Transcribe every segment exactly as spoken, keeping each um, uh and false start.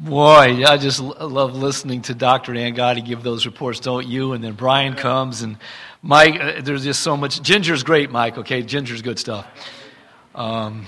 Boy, I just l- love listening to Doctor Angotti give those reports, don't you? And then Brian comes, and Mike, uh, there's just so much. Ginger's great, Mike, okay? Ginger's good stuff. Um,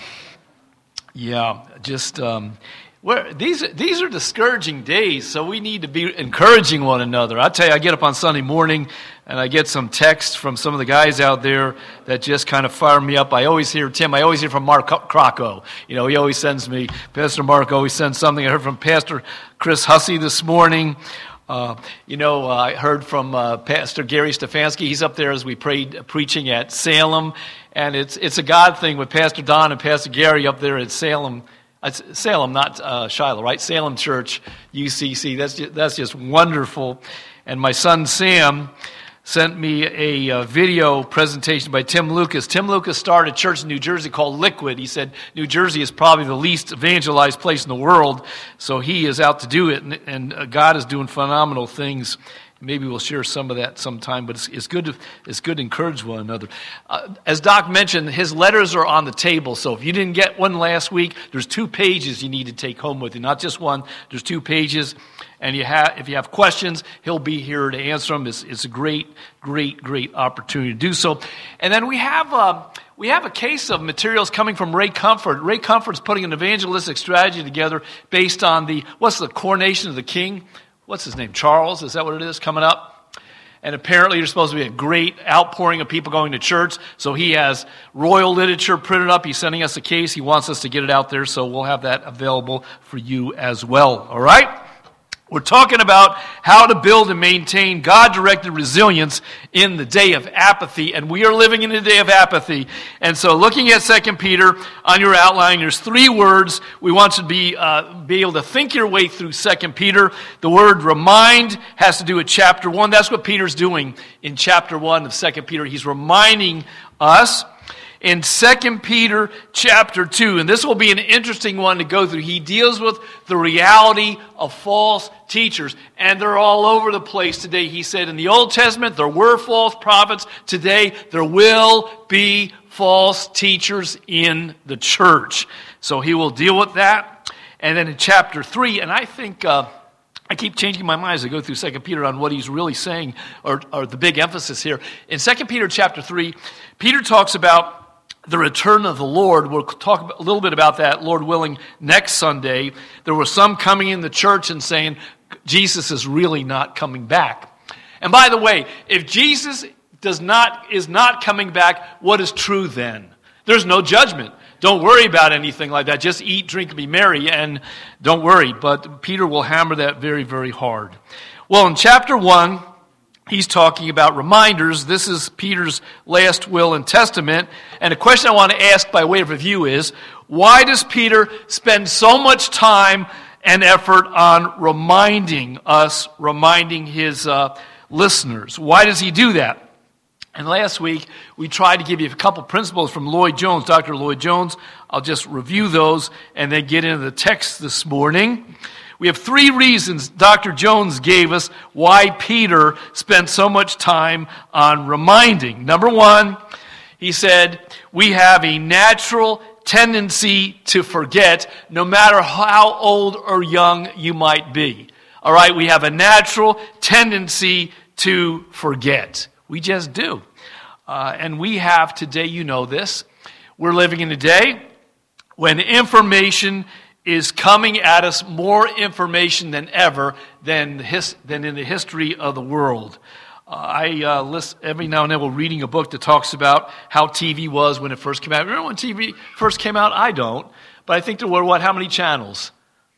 yeah, just, um, where, these, these are discouraging days, so we need to be encouraging one another. I tell you, I get up on Sunday morning, and I get some texts from some of the guys out there that just kind of fire me up. I always hear, Tim, I always hear from Mark Crocco. You know, he always sends me, Pastor Mark always sends something. I heard from Pastor Chris Hussey this morning. Uh, you know, uh, I heard from uh, Pastor Gary Stefanski. He's up there as we prayed, uh, preaching at Salem. And it's it's a God thing with Pastor Don and Pastor Gary up there at Salem. It's Salem, not uh, Shiloh, right? Salem Church, U C C. That's just, that's just wonderful. And my son Sam sent me a uh, video presentation by Tim Lucas. Tim Lucas started a church in New Jersey called Liquid. He said New Jersey is probably the least evangelized place in the world, so he is out to do it, and, and uh, God is doing phenomenal things. Maybe we'll share some of that sometime, but it's, it's good to it's good to encourage one another. Uh, as Doc mentioned, his letters are on the table, so if you didn't get one last week, there's two pages you need to take home with you, not just one. There's two pages. And you have, if you have questions, he'll be here to answer them. It's, it's a great, great, great opportunity to do so. And then we have uh, we have a case of materials coming from Ray Comfort. Ray Comfort's putting an evangelistic strategy together based on the, what's the coronation of the king? What's his name? Charles? Is that what it is coming up? And apparently there's supposed to be a great outpouring of people going to church. So he has royal literature printed up. He's sending us a case. He wants us to get it out there. So we'll have that available for you as well. All right? We're talking about how to build and maintain God-directed resilience in the day of apathy, and we are living in a day of apathy. And so looking at Second Peter on your outline, there's three words. We want you to be, uh, be able to think your way through Second Peter. The word remind has to do with chapter one. That's what Peter's doing in chapter one of Second Peter. He's reminding us. In Second Peter chapter two, and this will be an interesting one to go through, he deals with the reality of false teachers, and they're all over the place today. He said in the Old Testament there were false prophets. Today there will be false teachers in the church. So he will deal with that. And then in chapter three, and I think... Uh, I keep changing my mind as I go through Second Peter on what he's really saying, or, or the big emphasis here. In Second Peter chapter three, Peter talks about the return of the Lord. We'll talk a little bit about that, Lord willing, next Sunday. There were some coming in the church and saying, Jesus is really not coming back. And by the way, if Jesus does not is not coming back, what is true then? There's no judgment. Don't worry about anything like that. Just eat, drink, and be merry, and don't worry. But Peter will hammer that very, very hard. Well, in chapter one, he's talking about reminders. This is Peter's last will and testament. And a question I want to ask by way of review is, why does Peter spend so much time and effort on reminding us, reminding his uh, listeners? Why does he do that? And last week, we tried to give you a couple principles from Lloyd Jones, Doctor Lloyd Jones. I'll just review those and then get into the text this morning. We have three reasons Doctor Jones gave us why Peter spent so much time on reminding. Number one, he said, we have a natural tendency to forget no matter how old or young you might be. All right, we have a natural tendency to forget. We just do. Uh, and we have today, you know this, we're living in a day when information is coming at us, more information than ever than, his, than in the history of the world. Uh, I uh, list, every now and then we're reading a book that talks about how T V was when it first came out. Remember when T V first came out? I don't. But I think there were, what, how many channels?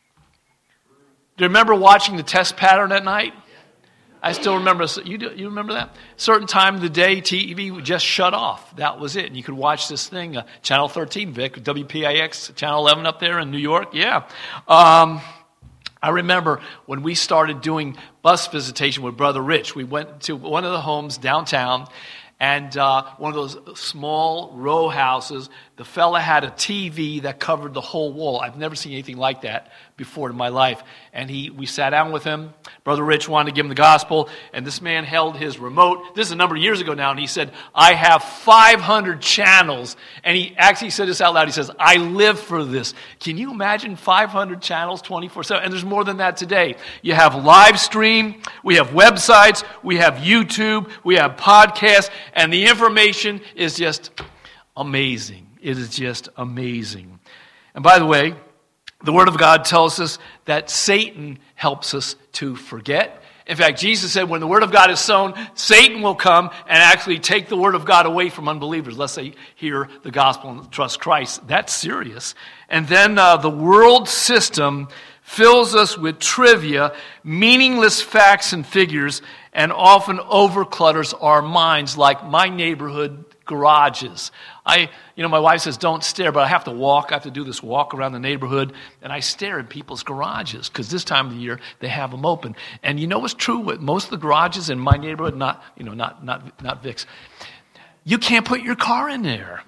Do you remember watching the test pattern at night? I still remember, you do, you remember that? Certain time of the day, T V would just shut off. That was it. And you could watch this thing, uh, Channel thirteen, Vic, W P I X, Channel eleven up there in New York. Yeah. Um, I remember when we started doing bus visitation with Brother Rich, we went to one of the homes downtown, and uh, one of those small row houses, The fella had a T V that covered the whole wall. I've never seen anything like that before in my life. And he, we sat down with him. Brother Rich wanted to give him the gospel, and this man held his remote. This is a number of years ago now, and he said, I have five hundred channels. And he actually said this out loud. He says, I live for this. Can you imagine five hundred channels twenty-four seven? And there's more than that today. You have live stream, we have websites, we have YouTube, we have podcasts, and the information is just amazing. It is just amazing. And by the way, the Word of God tells us that Satan helps us to forget. In fact, Jesus said when the Word of God is sown, Satan will come and actually take the Word of God away from unbelievers, lest they hear the gospel and trust Christ. That's serious. And then uh, the world system fills us with trivia, meaningless facts and figures, and often overclutters our minds like my neighborhood garages. I, you know, my wife says don't stare, but I have to walk. I have to do this walk around the neighborhood, and I stare at people's garages because this time of the year they have them open. And you know what's true with most of the garages in my neighborhood? Not, you know, not not not Vic's. You can't put your car in there.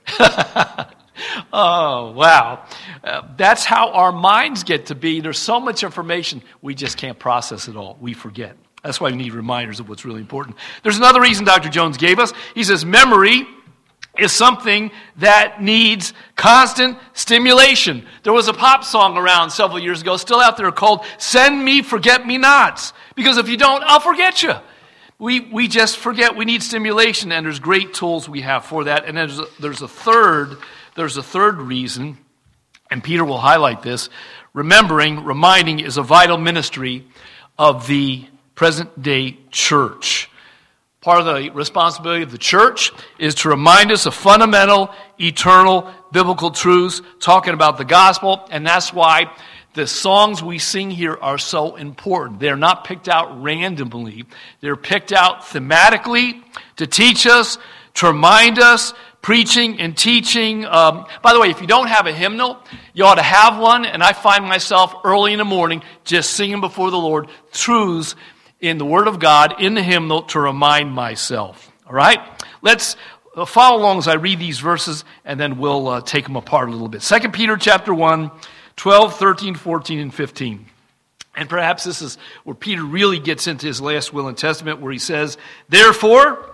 Oh, wow. Uh, that's how our minds get to be. There's so much information, we just can't process it all. We forget. That's why we need reminders of what's really important. There's another reason Doctor Jones gave us. He says memory is something that needs constant stimulation. There was a pop song around several years ago, still out there, called Send Me Forget-Me-Nots. Because if you don't, I'll forget you. We we just forget. We need stimulation, and there's great tools we have for that. And there's a, there's a third there's a third reason, and Peter will highlight this. Remembering, reminding is a vital ministry of the present-day church. Part of the responsibility of the church is to remind us of fundamental, eternal, biblical truths, talking about the gospel, and that's why the songs we sing here are so important. They're not picked out randomly. They're picked out thematically to teach us, to remind us, preaching and teaching. Um, by the way, if you don't have a hymnal, you ought to have one, and I find myself early in the morning just singing before the Lord truths in the Word of God, in the hymnal, to remind myself. All right? Let's follow along as I read these verses, and then we'll uh, take them apart a little bit. Second Peter chapter one, twelve, thirteen, fourteen, and fifteen. And perhaps this is where Peter really gets into his last will and testament, where he says, Therefore,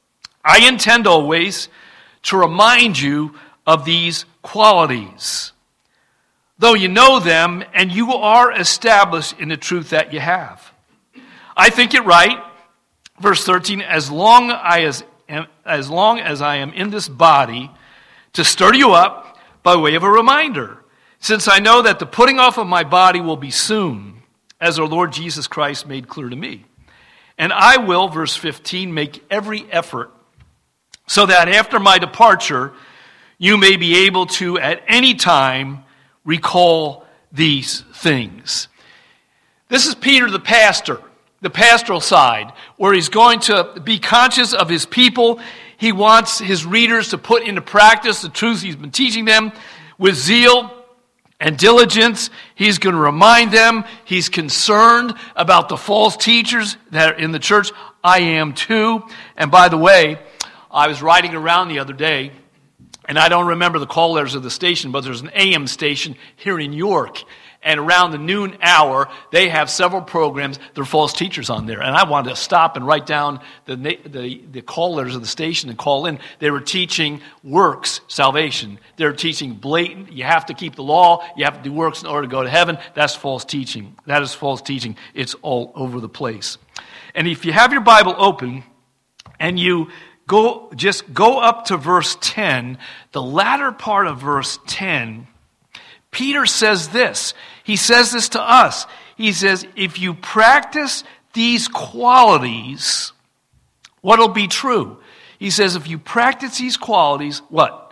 I intend always to remind you of these qualities, though you know them and you are established in the truth that you have. I think it right, verse thirteen, as long as, as long as I am in this body, to stir you up by way of a reminder, since I know that the putting off of my body will be soon, as our Lord Jesus Christ made clear to me. And I will, verse fifteen, make every effort so that after my departure, you may be able to at any time recall these things. This is Peter the pastor. The pastoral side, where he's going to be conscious of his people. He wants his readers to put into practice the truths he's been teaching them with zeal and diligence. He's going to remind them. He's concerned about the false teachers that are in the church. I am too. And by the way, I was riding around the other day, and I don't remember the call letters of the station, but there's an A M station here in York. And around the noon hour, they have several programs. There are false teachers on there. And I wanted to stop and write down the, the, the call letters of the station and call in. They were teaching works salvation. They were teaching blatant, you have to keep the law, you have to do works in order to go to heaven. That's false teaching. That is false teaching. It's all over the place. And if you have your Bible open and you go, just go up to verse ten, the latter part of verse ten, Peter says this. He says this to us. He says, if you practice these qualities, what'll be true? He says, if you practice these qualities, what?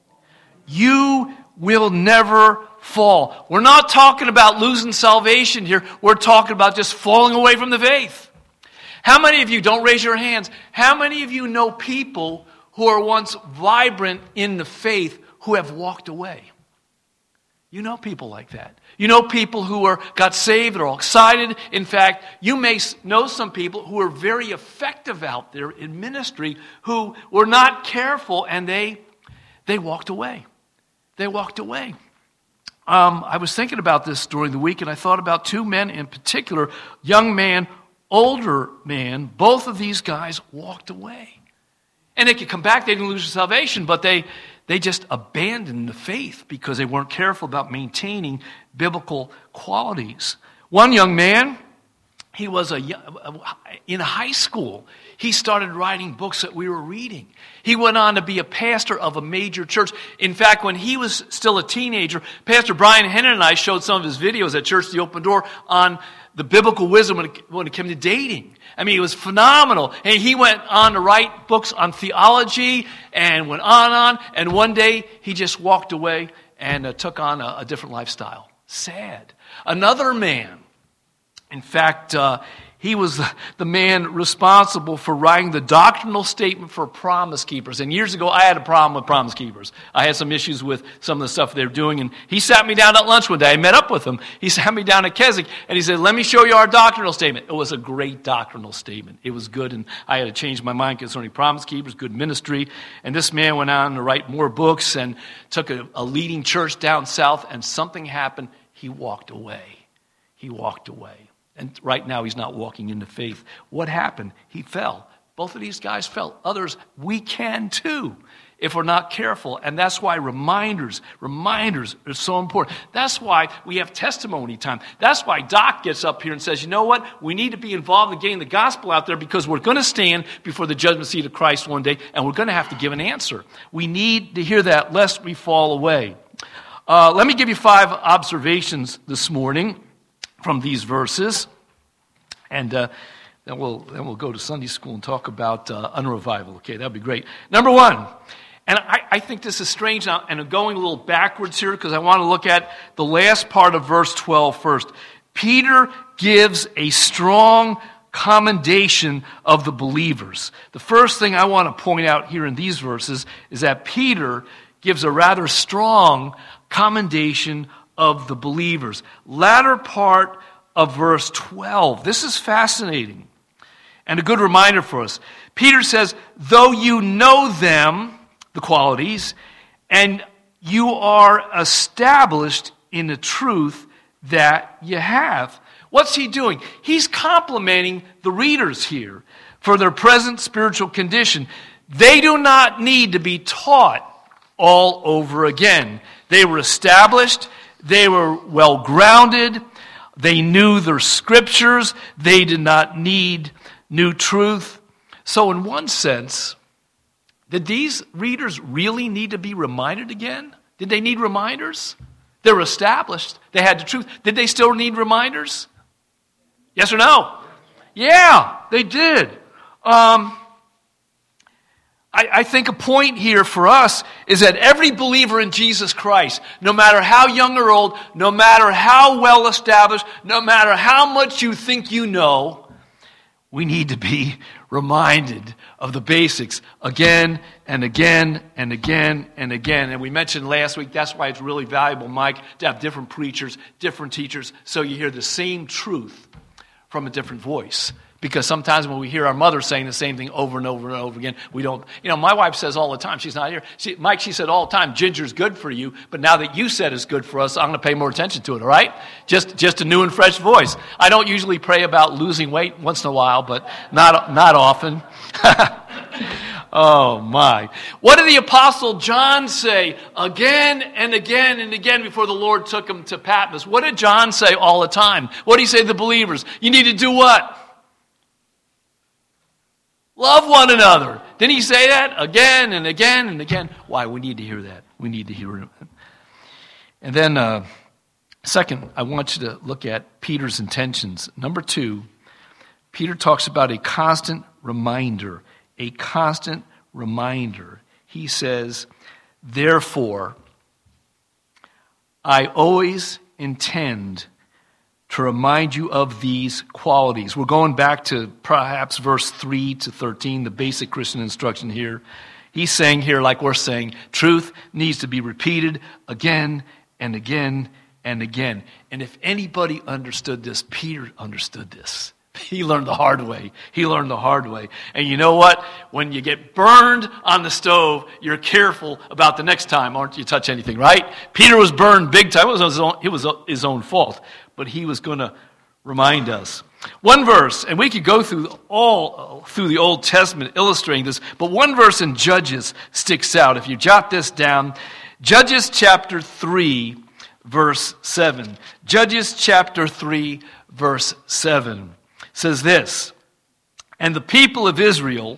You will never fall. We're not talking about losing salvation here. We're talking about just falling away from the faith. How many of you, don't raise your hands, how many of you know people who are once vibrant in the faith who have walked away? You know people like that. You know people who are got saved, are all excited. In fact, you may know some people who are very effective out there in ministry who were not careful, and they They walked away. They walked away. Um, I was thinking about this during the week, and I thought about two men in particular, young man, older man. Both of these guys walked away. And they could come back, they didn't lose their salvation, but they, they just abandoned the faith because they weren't careful about maintaining biblical qualities. One young man, he was a, in high school. He started writing books that we were reading. He went on to be a pastor of a major church. In fact, when he was still a teenager, Pastor Brian Hennon and I showed some of his videos at Church the Open Door on the biblical wisdom when it, when it came to dating. I mean, it was phenomenal. And he went on to write books on theology and went on and on. And one day, he just walked away and uh, took on a, a different lifestyle. Sad. Another man, in fact, uh, he was the, the man responsible for writing the doctrinal statement for Promise Keepers. And years ago, I had a problem with Promise Keepers. I had some issues with some of the stuff they were doing. And he sat me down at lunch one day. I met up with him. He sat me down at Keswick, and he said, let me show you our doctrinal statement. It was a great doctrinal statement. It was good, and I had to change my mind concerning Promise Keepers, good ministry. And this man went on to write more books and took a, a leading church down south, and something happened. He walked away. He walked away. And right now, he's not walking into faith. What happened? He fell. Both of these guys fell. Others, we can too, if we're not careful. And that's why reminders, reminders are so important. That's why we have testimony time. That's why Doc gets up here and says, you know what? We need to be involved in getting the gospel out there because we're going to stand before the judgment seat of Christ one day, and we're going to have to give an answer. We need to hear that lest we fall away. Uh, let me give you five observations this morning from these verses, and uh, then we'll then we'll go to Sunday school and talk about uh, unrevival. Okay, that'd be great. Number one, and I, I think this is strange now, and I'm going a little backwards here because I want to look at the last part of verse twelve first. Peter gives a strong commendation of the believers. The first thing I want to point out here in these verses is that Peter gives a rather strong commendation of the believers. Latter part of verse twelve. This is fascinating and a good reminder for us. Peter says, though you know them, the qualities, and you are established in the truth that you have. What's he doing? He's complimenting the readers here for their present spiritual condition. They do not need to be taught all over again. They were established. They were well-grounded. They knew their scriptures. They did not need new truth. So in one sense, did these readers really need to be reminded again? Did they need reminders? They were established. They had the truth. Did they still need reminders? Yes or no? Yeah, they did. Um... I think a point here for us is that every believer in Jesus Christ, no matter how young or old, no matter how well established, no matter how much you think you know, we need to be reminded of the basics again and again and again and again. And we mentioned last week, that's why it's really valuable, Mike, to have different preachers, different teachers, so you hear the same truth from a different voice. Because sometimes when we hear our mother saying the same thing over and over and over again, we don't, you know, my wife says all the time, she's not here. She, Mike, she said all the time, ginger's good for you, but now that you said it's good for us, I'm going to pay more attention to it, all right? Just just a new and fresh voice. I don't usually pray about losing weight once in a while, but not, not often. Oh, my. What did the Apostle John say again and again and again before the Lord took him to Patmos? What did John say all the time? What did he say to the believers? You need to do what? Love one another. Didn't he say that again and again and again? Why? We need to hear that. We need to hear it. And then, uh, second, I want you to look at Peter's intentions. Number two, Peter talks about a constant reminder. A constant reminder. He says, therefore, I always intend to remind you of these qualities. We're going back to perhaps verse three to thirteen, the basic Christian instruction here. He's saying here, like we're saying, truth needs to be repeated again and again and again. And if anybody understood this, Peter understood this. He learned the hard way. He learned the hard way. And you know what? When you get burned on the stove, you're careful about the next time, aren't you, touch anything, right? Peter was burned big time. It was his own, it was his own fault. But he was going to remind us. One verse, and we could go through all through the Old Testament illustrating this, but one verse in Judges sticks out. If you jot this down, Judges chapter three, verse seven. Judges chapter three, verse seven. Says this, and the people of Israel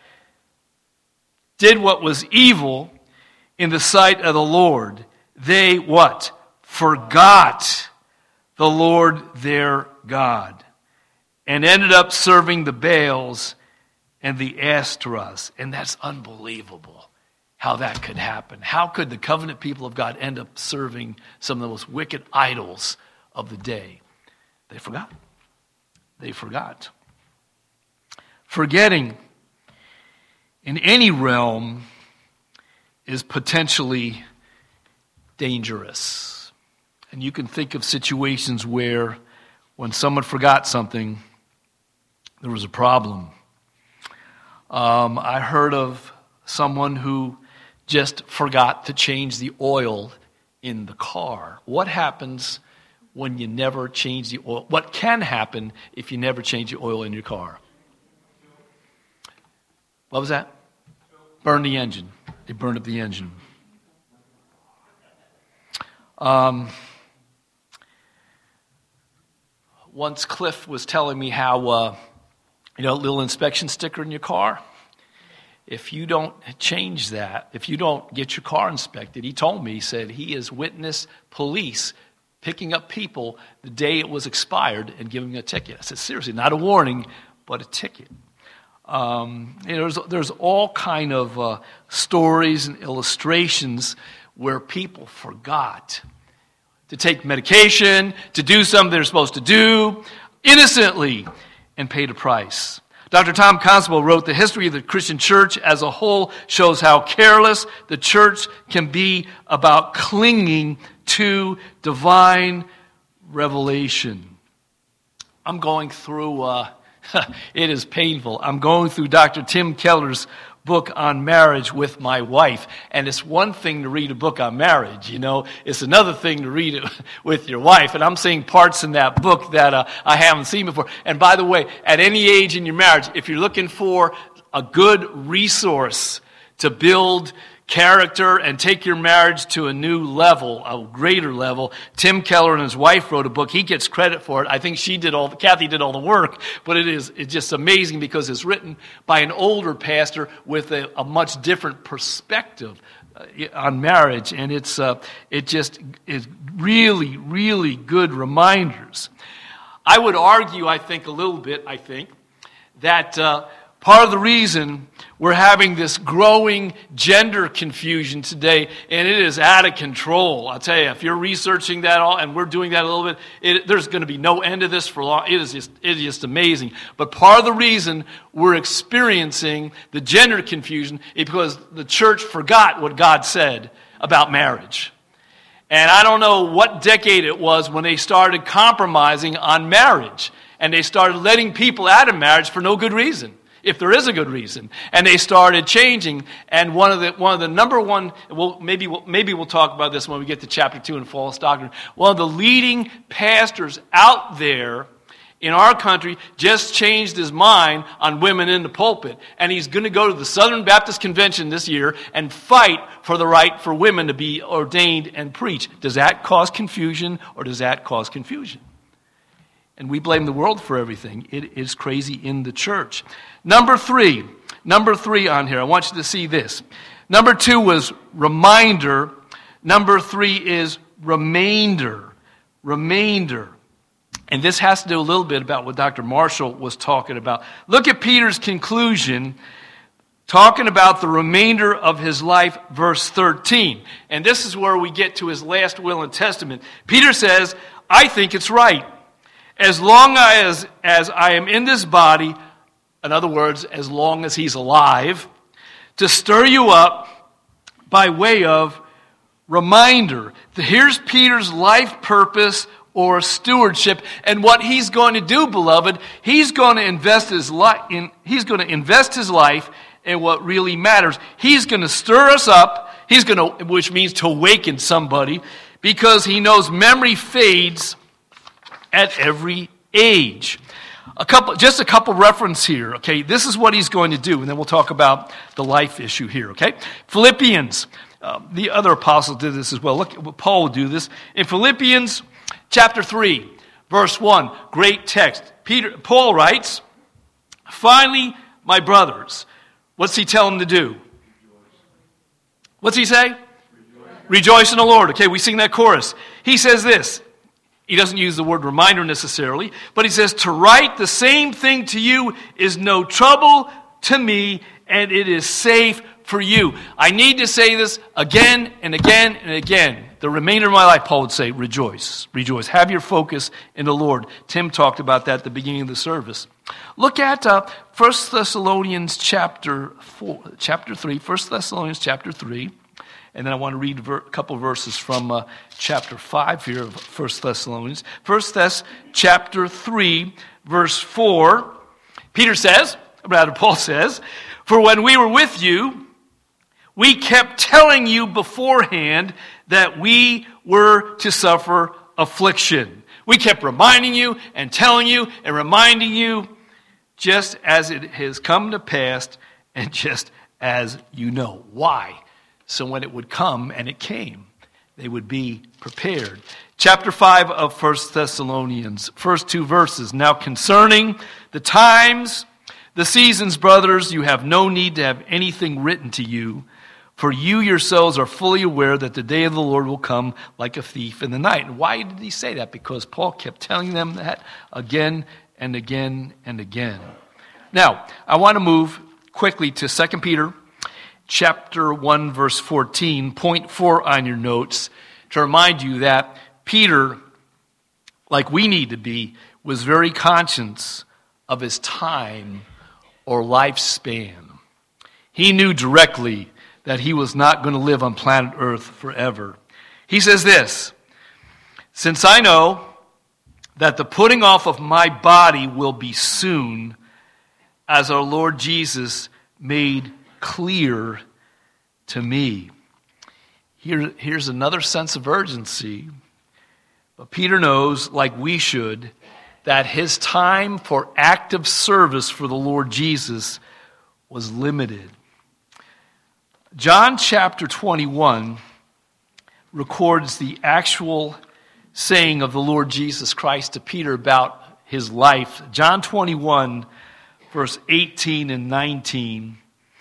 did what was evil in the sight of the Lord. They what? Forgot the Lord their God and ended up serving the Baals and the Ashtoreths. And that's unbelievable how that could happen. How could the covenant people of God end up serving some of the most wicked idols of the day? They forgot. They forgot. Forgetting in any realm is potentially dangerous. And you can think of situations where when someone forgot something, there was a problem. Um, I heard of someone who just forgot to change the oil in the car. What happens when you never change the oil? What can happen if you never change the oil in your car? What was that? Burn the engine. They burned up the engine. Um, once Cliff was telling me how, uh, you know, a little inspection sticker in your car, if you don't change that, if you don't get your car inspected, he told me, he said he has witnessed police picking up people the day it was expired and giving them a ticket. I said, seriously, not a warning, but a ticket. Um, you know, there's, there's all kind of uh, stories and illustrations where people forgot to take medication, to do something they're supposed to do innocently and paid a price. Doctor Tom Constable wrote, the history of the Christian church as a whole shows how careless the church can be about clinging to divine revelation. I'm going through, uh, it is painful. I'm going through Doctor Tim Keller's book on marriage with my wife. And it's one thing to read a book on marriage, you know. It's another thing to read it with your wife. And I'm seeing parts in that book that uh, I haven't seen before. And by the way, at any age in your marriage, if you're looking for a good resource to build character and take your marriage to a new level, a greater level, Tim Keller and his wife wrote a book. He gets credit for it. I think she did all, Kathy did all the work, but it is it's just amazing because it's written by an older pastor with a, a much different perspective uh, on marriage, and it's uh, it just is really, really good reminders. I would argue, I think, a little bit, I think, that uh, part of the reason we're having this growing gender confusion today, and it is out of control. I'll tell you, if you're researching that all, and we're doing that a little bit, it, there's going to be no end to this for long. It is just, it is just amazing. But part of the reason we're experiencing the gender confusion is because the church forgot what God said about marriage. And I don't know what decade it was when they started compromising on marriage, and they started letting people out of marriage for no good reason, if there is a good reason. And they started changing, and one of the one of the number one, well, maybe we'll, maybe we'll talk about this when we get to chapter two in false doctrine. One of the leading pastors out there in our country just changed his mind on women in the pulpit, and he's going to go to the Southern Baptist Convention this year and fight for the right for women to be ordained and preach. Does that cause confusion, or does that cause confusion? And we blame the world for everything. It is crazy in the church. Number three, number three on here. I want you to see this. Number two was reminder. Number three is remainder. Remainder. And this has to do a little bit about what Doctor Marshall was talking about. Look at Peter's conclusion, talking about the remainder of his life, verse thirteen. And this is where we get to his last will and testament. Peter says, I think it's right. As long as, as I am in this body, in other words, as long as he's alive, to stir you up by way of reminder. Here's Peter's life purpose or stewardship. And what he's going to do, beloved, he's going to invest his life in he's going to invest his life in what really matters. He's going to stir us up. He's going to, which means to awaken somebody, because he knows memory fades at every age. A couple, just a couple reference here, okay? This is what he's going to do, and then we'll talk about the life issue here, okay? Philippians, uh, the other apostles did this as well. Look, Paul will do this. In Philippians chapter three, verse one, great text. Peter, Paul writes, "Finally, my brothers," what's he tell them to do? What's he say? Rejoice. Rejoice in the Lord. Okay, we sing that chorus. He says this. He doesn't use the word reminder necessarily, but he says, "To write the same thing to you is no trouble to me, and it is safe for you." I need to say this again and again and again. The remainder of my life, Paul would say, rejoice, rejoice. Have your focus in the Lord. Tim talked about that at the beginning of the service. Look at uh, First Thessalonians chapter four, chapter three. First Thessalonians chapter three. And then I want to read a couple verses from uh, chapter five here of First Thessalonians. First Thess chapter three, verse four. Peter says, rather Paul says, "For when we were with you, we kept telling you beforehand that we were to suffer affliction." We kept reminding you and telling you and reminding you, just as it has come to pass and just as you know. Why? So when it would come, and it came, they would be prepared. Chapter five of First Thessalonians, first two verses. "Now concerning the times, the seasons, brothers, you have no need to have anything written to you, for you yourselves are fully aware that the day of the Lord will come like a thief in the night." And why did he say that? Because Paul kept telling them that again and again and again. Now, I want to move quickly to Second Peter chapter one, verse fourteen, point four on your notes, to remind you that Peter, like we need to be, was very conscious of his time or lifespan. He knew directly that he was not going to live on planet Earth forever. He says this, "Since I know that the putting off of my body will be soon, as our Lord Jesus made clear to me." Here, here's another sense of urgency. But Peter knows, like we should, that his time for active service for the Lord Jesus was limited. John chapter twenty-one records the actual saying of the Lord Jesus Christ to Peter about his life. John twenty-one, verse eighteen and nineteen.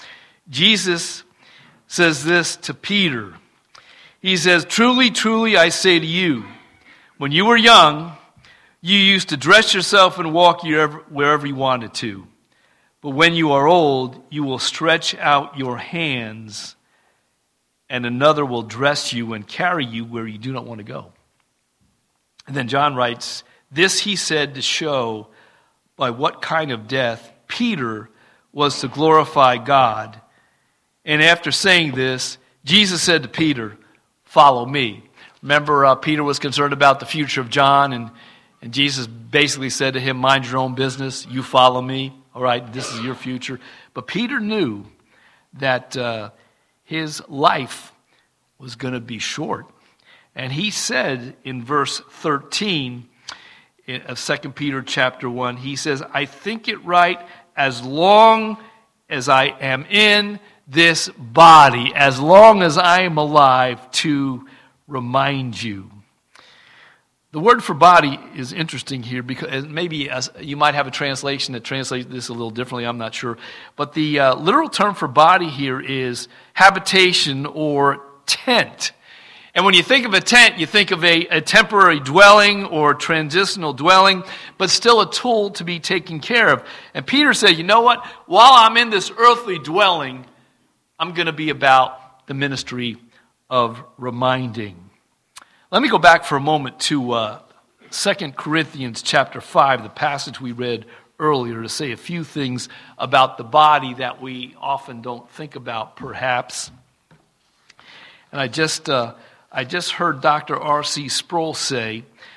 Jesus says this to Peter. He says, "Truly, truly, I say to you, when you were young, you used to dress yourself and walk wherever you wanted to. But when you are old, you will stretch out your hands, and another will dress you and carry you where you do not want to go." And then John writes, "This he said to show by what kind of death Peter was to glorify God. And after saying this, Jesus said to Peter, 'Follow me.'" Remember, uh, Peter was concerned about the future of John, and, and Jesus basically said to him, "Mind your own business, you follow me. All right, this is your future." But Peter knew that uh, his life was going to be short. And he said in verse thirteen of Second Peter chapter one, he says, "I think it right, as long as I am in this body, as long as I am alive, to remind you." The word for body is interesting here, because maybe as, you might have a translation that translates this a little differently, I'm not sure. But the uh, literal term for body here is habitation or tent. And when you think of a tent, you think of a, a temporary dwelling or transitional dwelling, but still a tool to be taken care of. And Peter said, you know what? While I'm in this earthly dwelling, I'm going to be about the ministry of reminding. Let me go back for a moment to uh, Second Corinthians chapter five, the passage we read earlier, to say a few things about the body that we often don't think about, perhaps. And I just uh, I just heard Doctor R C Sproul say, uh,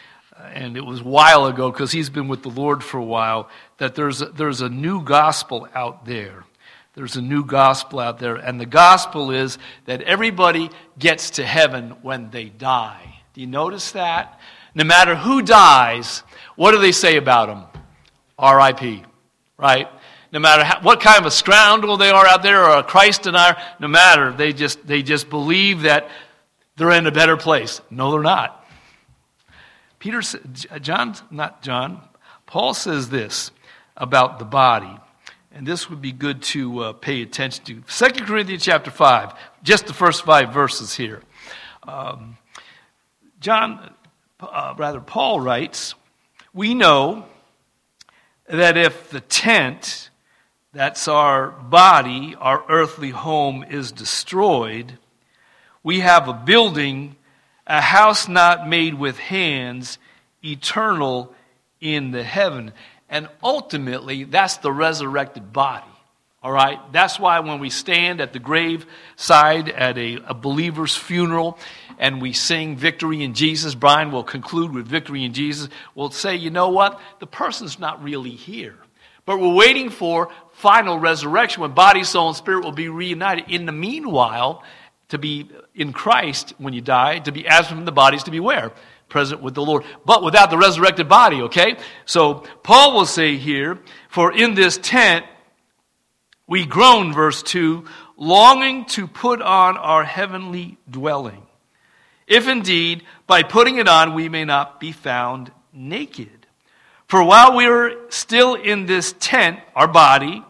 and it was a while ago because he's been with the Lord for a while, that there's a, there's a new gospel out there. There's a new gospel out there, and the gospel is that everybody gets to heaven when they die. Do you notice that? No matter who dies, what do they say about them? R I P, right? No matter how, what kind of a scoundrel they are out there or a Christ denier, no matter, they just they just believe that they're in a better place. No, they're not. Peter, John, not John, Paul says this about the body, and this would be good to uh, pay attention to. Second Corinthians chapter five, just the first five verses here. Um, John, uh, rather, Paul writes, "We know that if the tent, that's our body, our earthly home, is destroyed, we have a building, a house not made with hands, eternal in the heaven." And ultimately, that's the resurrected body. All right? That's why when we stand at the grave side at a, a believer's funeral and we sing Victory in Jesus, Brian will conclude with Victory in Jesus, we'll say, you know what? The person's not really here. But we're waiting for final resurrection when body, soul, and spirit will be reunited. In the meanwhile, to be in Christ when you die, to be absent from the body is to be where? Present with the Lord. But without the resurrected body, okay? So Paul will say here, for in this tent we groan, verse two, longing to put on our heavenly dwelling, if indeed by putting it on we may not be found naked. For while we are still in this tent, our body,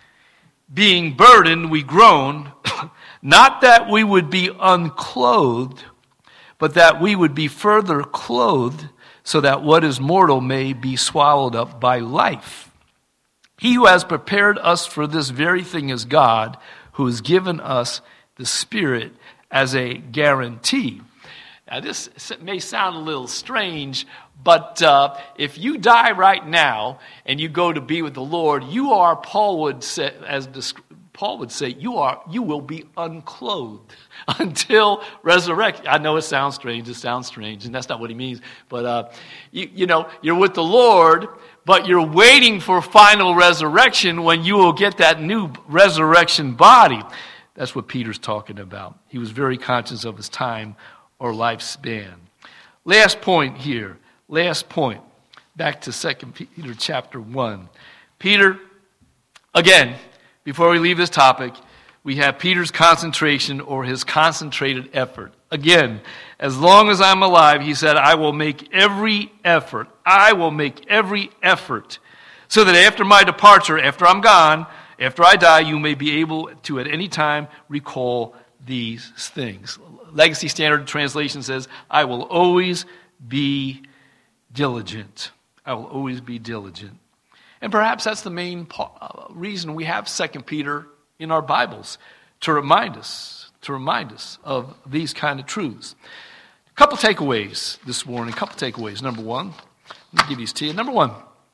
being burdened, we groan, not that we would be unclothed, but that we would be further clothed, so that what is mortal may be swallowed up by life. He who has prepared us for this very thing is God, who has given us the Spirit as a guarantee. Now, this may sound a little strange, but uh, if you die right now and you go to be with the Lord, you are, Paul would say, as Paul would say, you are, you will be unclothed until resurrection. I know it sounds strange. It sounds strange, and that's not what he means. But uh, you, you know, you're with the Lord, but you're waiting for final resurrection when you will get that new resurrection body. That's what Peter's talking about. He was very conscious of his time or lifespan. Last point here. Last point. Back to Second Peter chapter one. Peter, again, before we leave this topic, we have Peter's concentration or his concentrated effort. Again, as long as I'm alive, he said, I will make every effort. I will make every effort so that after my departure, after I'm gone, after I die, you may be able to at any time recall these things. Legacy Standard Translation says, I will always be diligent. I will always be diligent. And perhaps that's the main reason we have Second Peter in our Bibles, to remind us, to remind us of these kind of truths. A couple takeaways this morning, a couple takeaways. Number one, let me give these to you. Number one,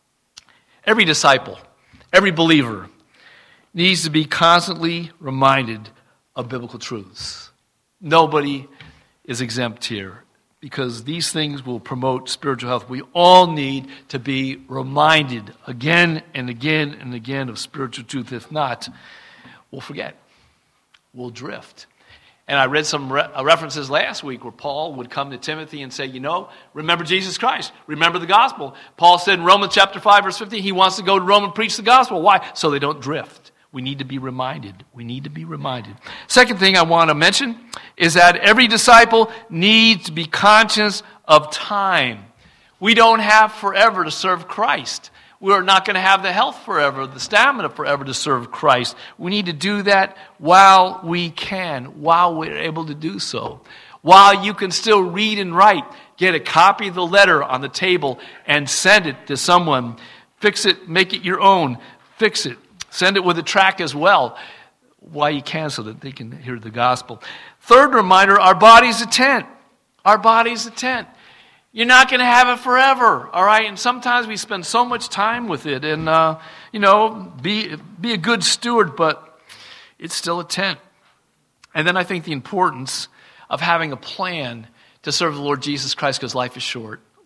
every disciple, every believer needs to be constantly reminded of biblical truths. Nobody is exempt here, because these things will promote spiritual health. We all need to be reminded again and again and again of spiritual truth. If not, we'll forget. We'll drift. And I read some re- references last week where Paul would come to Timothy and say, you know, remember Jesus Christ. Remember the gospel. Paul said in Romans chapter five, verse fifteen, he wants to go to Rome and preach the gospel. Why? So they don't drift. We need to be reminded. We need to be reminded. Second thing I want to mention is that every disciple needs to be conscious of time. We don't have forever to serve Christ. We're not going to have the health forever, the stamina forever to serve Christ. We need to do that while we can, while we're able to do so. While you can still read and write, get a copy of the letter on the table and send it to someone. Fix it, make it your own. Fix it. Send it with a track as well, while you can, so that they can hear the gospel. Third reminder, our body's a tent. Our body's a tent. You're not going to have it forever, all right? And sometimes we spend so much time with it, and, uh, you know, be, be a good steward, but it's still a tent. And then I think the importance of having a plan to serve the Lord Jesus Christ, because life is short.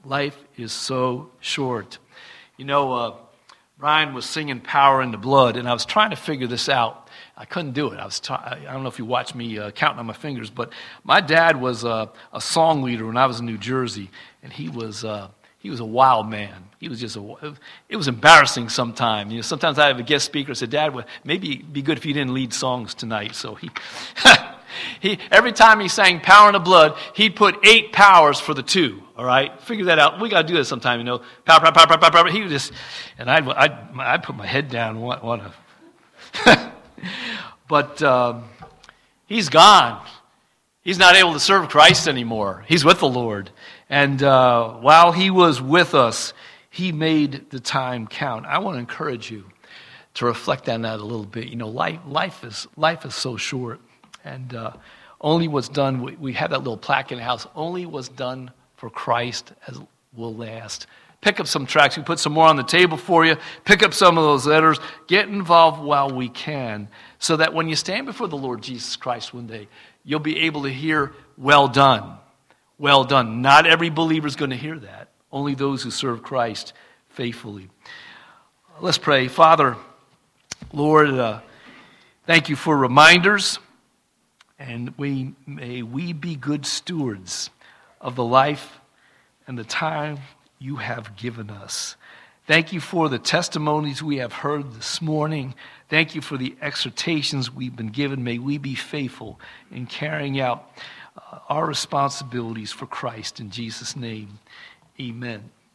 Life is so short. You know, uh, Brian was singing Power in the Blood, and I was trying to figure this out. I couldn't do it. I was. T- I don't know if you watched me uh, counting on my fingers, but my dad was uh, a song leader when I was in New Jersey, and he was uh, he was a wild man. He was just a. It was embarrassing sometimes. You know, sometimes I have a guest speaker say, "Dad, well, maybe it'd be good if you didn't lead songs tonight." So he, he every time he sang Power in the Blood, he'd put eight powers for the two. All right, figure that out. We got to do that sometime, you know. Power, power, power, power, power. He would just, and I'd, I'd, I'd put my head down. What, what a. But um, he's gone. He's not able to serve Christ anymore. He's with the Lord. And uh, while he was with us, he made the time count. I want to encourage you to reflect on that a little bit. You know, life, life is life is so short, and uh, only what's done. We, we have that little plaque in the house. Only what's done for Christ as will last. Pick up some tracts. We put some more on the table for you. Pick up some of those letters. Get involved while we can, so that when you stand before the Lord Jesus Christ one day, you'll be able to hear, well done, well done. Not every believer is going to hear that. Only those who serve Christ faithfully. Let's pray. Father, Lord, uh, thank you for reminders, and we may we be good stewards of the life and the time you have given us. Thank you for the testimonies we have heard this morning. Thank you for the exhortations we've been given. May we be faithful in carrying out uh, our responsibilities for Christ. In Jesus' name, amen.